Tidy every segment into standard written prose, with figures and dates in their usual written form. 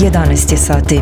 11 je sati.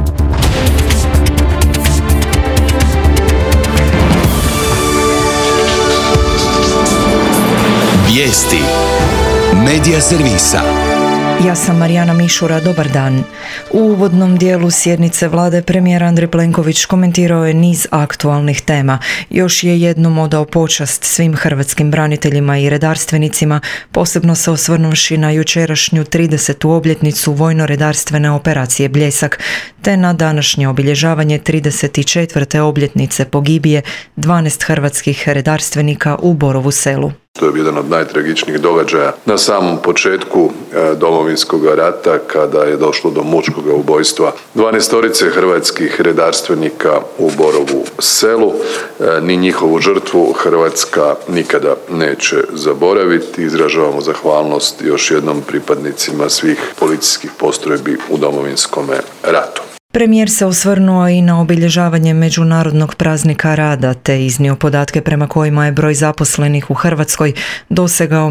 Vijesti Medija servisa. Ja sam Marijana Mišura, dobar dan. U uvodnom dijelu sjednice vlade premijer Andrej Plenković komentirao je niz aktualnih tema. Još je jednom odao počast svim hrvatskim braniteljima i redarstvenicima, posebno se osvrnuvši na jučerašnju 30. obljetnicu vojno-redarstvene operacije Bljesak, te na današnje obilježavanje 34. obljetnice pogibije 12 hrvatskih redarstvenika u Borovu Selu. To je jedan od najtragičnijih događaja na samom početku Domovinskog rata, kada je došlo do mučkog ubojstva 12 hrvatskih redarstvenika u Borovu Selu. Ni njihovu žrtvu Hrvatska nikada neće zaboraviti. Izražavamo zahvalnost još jednom pripadnicima svih policijskih postrojbi u Domovinskom ratu. Premijer se osvrnuo i na obilježavanje Međunarodnog praznika rada te iznio podatke prema kojima je broj zaposlenih u Hrvatskoj dosegao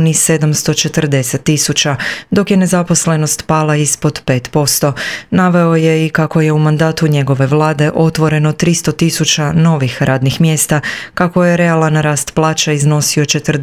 1.740.000, dok je nezaposlenost pala ispod 5%. Naveo je i kako je u mandatu njegove vlade otvoreno 300.000 novih radnih mjesta, kako je realan rast plaća iznosio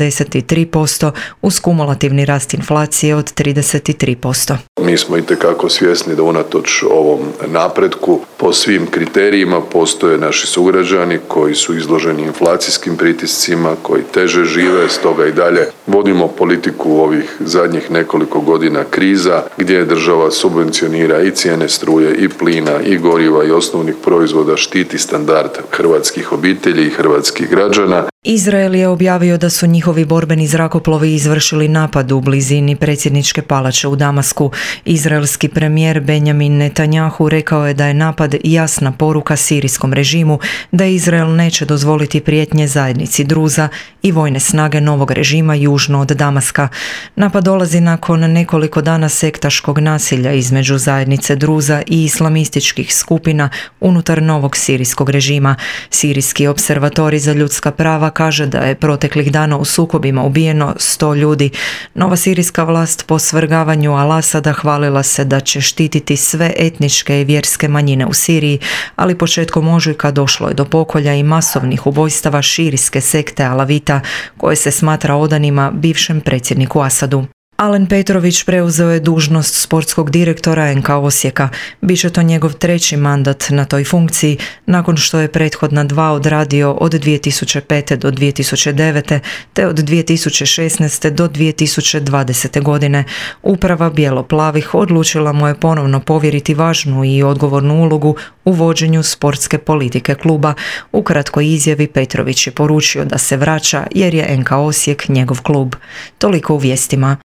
43% uz kumulativni rast inflacije od 33%. Mi smo itekako svjesni da unatoč ovom napretku po svim kriterijima postoje naši sugrađani koji su izloženi inflacijskim pritiscima, koji teže žive, stoga i dalje vodimo politiku ovih zadnjih nekoliko godina kriza gdje država subvencionira i cijene struje i plina i goriva i osnovnih proizvoda, štiti standard hrvatskih obitelji i hrvatskih građana. Izrael je objavio da su njihovi borbeni zrakoplovi izvršili napad u blizini predsjedničke palače u Damasku. Izraelski premijer Benjamin Netanjahu rekao je da je napad jasna poruka sirijskom režimu da Izrael neće dozvoliti prijetnje zajednici Druza i vojne snage novog režima južno od Damaska. Napad dolazi nakon nekoliko dana sektaškog nasilja između zajednice Druza i islamističkih skupina unutar novog sirijskog režima. Sirijski observatori za ljudska prava kaže da je proteklih dana u sukobima ubijeno 100 ljudi. Nova sirijska vlast po svrgavanju Al-Asada hvalila se da će štititi sve etničke i vjerske manjine u Siriji, ali početkom ožujka došlo je do pokolja i masovnih ubojstava širijske sekte Alavita, koje se smatra odanima bivšem predsjedniku Asadu. Alen Petrović preuzeo je dužnost sportskog direktora NK Osijeka. Biće to njegov treći mandat na toj funkciji, nakon što je prethodna dva odradio od 2005. do 2009. te od 2016. do 2020. godine. Uprava Bijelo-plavih odlučila mu je ponovno povjeriti važnu i odgovornu ulogu u vođenju sportske politike kluba. U kratkoj izjavi Petrović je poručio da se vraća jer je NK Osijek njegov klub. Toliko u vijestima.